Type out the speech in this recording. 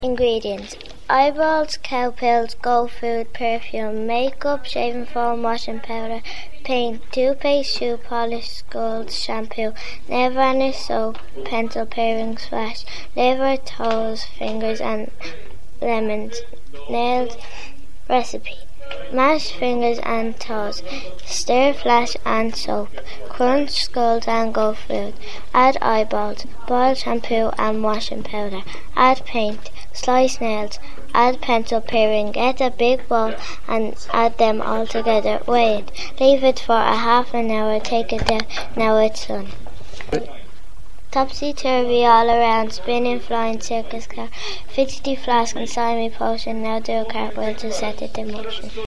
Ingredients: eyeballs, cowpills, goat food, perfume, makeup, shaving foam, washing powder, paint, toothpaste, shoe polish, skulls, shampoo, nail varnish, soap, pencil, pairings, flash, liver, toes, fingers and lemons, nails. Recipe: mash fingers and toes, stir, flash and soap, crunch skulls and goat food, add eyeballs, boil shampoo and washing powder, add paint, slice nails, add pencil pairing, get a big bowl and add them all together, weigh it, leave it for a half an hour, take it down, now it's done. Topsy-turvy all around, spinning, flying, circus car, fidgety flask and slimy potion, now do a cartwheel to set it in motion.